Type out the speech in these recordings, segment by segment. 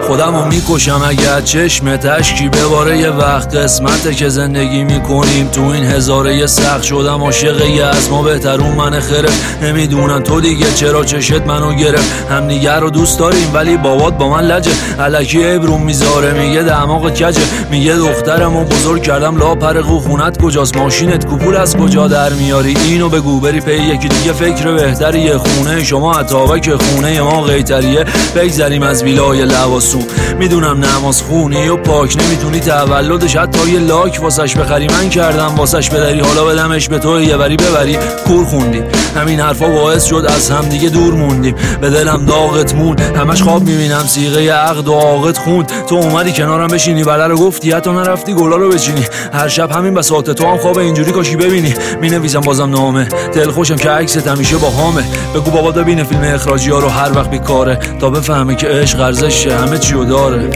خودمو میکشم اگه چشم تشکی بباره. یه وقت قسمته که زندگی میکنیم تو این هزاره سخت. شدم عاشق یه از ما بهترون من خرف. نمیدونم تو دیگه چرا چشت منو گرفت. هم دیگه رو دوست داریم ولی بابات با من لجه. الکی ابرون میذاره میگه دماغ کجه. میگه دخترمو بزرگ کردم لاپر خونت کجاست. ماشینت کوپول از کجا در میاری. اینو بگو بری پی یکی دیگه فکر بهتریه. خونه شما عطابک خونه ما قیتریه. بگذریم از ویلای لواسون. میدونم نماز خونی و پاک نمیتونی تولدش حتی یه لاک واسش بخری. من کردم واسش بدری حالا بدمش به تو یه بری ببری. کور خوندی همین حرفا باعث شد از هم دیگه دور موندیم. به دلم داغت مون همش خواب میبینم صیغه عقد و عاقد خوند. تو اومدی کنارم بشینی بله رو گفتی حتی نرفتی گلا رو بچینی. هر شب همین بساطه تو هم خواب اینجوری کاشی ببینی. مینویسم بازم نامه دل خوشم که عکست همیشه با هامه. بگو بابا ببینه فیلم اخراجی ها رو هر وقت بیکاره تا بفهمه که عشق ارزش همه چیو داره.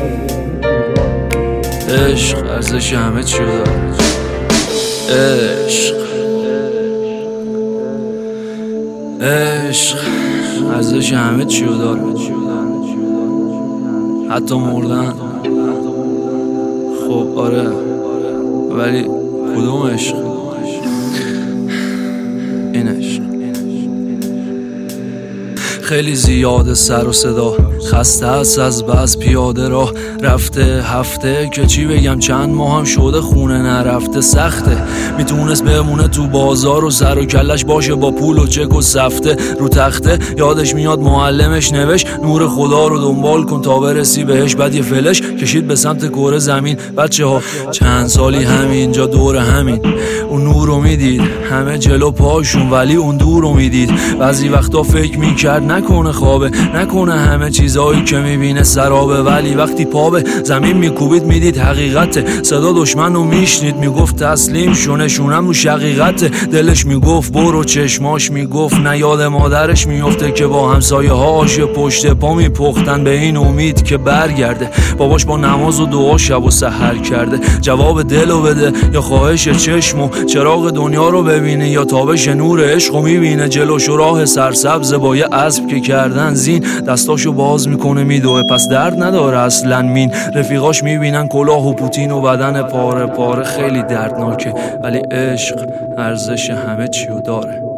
عشق ارزش همه چیو داره. عشق ارزش همه چیو داره. حتی مردن. خب آره ولی کدوم عشق؟ این عشق خیلی زیاده سر و صدا. خسته است از بس پیاده راه رفته هفته که چی بگم چند ماه هم شده خونه نرفته. سخته میتونست بمونه تو بازار و سر و کلش باشه با پول و چک و سفته رو تخته. یادش میاد معلمش نوشت نور خدا رو دنبال کن تا برسی بهش. بعد یه فلش کشید به سمت کره زمین. بچه ها چند سالی همینجا دور همین. اون نور رو میدید همه جلو پاشون ولی اون دور رو میدید. بعضی وقتا فکر میکرد نکنه خوابه نکنه همه چیزایی که میبینه سرابه. ولی وقتی پا به زمین میکوبید میدید حقیقته. صدا دشمن رو میشنید میگفت تسلیم شو نشونم رو شقیقته. دلش میگفت برو چشماش میگفت نه. یاد مادرش میفته که با همسایه هاش پشت پا میپختن به این امید که برگرده. باباش با نماز و دعا شب و سحر کرده. جواب دلو بده یا خواهش چشمو. چراغ دنیا رو ببینه یا تابش نور عشقو میبینه. جلوش راه سرسبز با یه اسب که کردن زین. دستاشو باز میکنه میدوه پس درد نداره اصلا مین. رفیقاش میبینن کلاه و پوتین و بدن پاره پاره. خیلی دردناکه ولی عشق ارزش همه چیو داره.